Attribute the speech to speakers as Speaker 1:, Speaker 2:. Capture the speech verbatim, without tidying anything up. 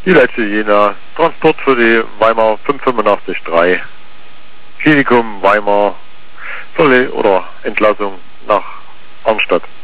Speaker 1: Die letzte Jena. Transport für die Weimar fünf fünf acht drei. Klinikum Weimar. Verle oder Entlassung nach Arnstadt.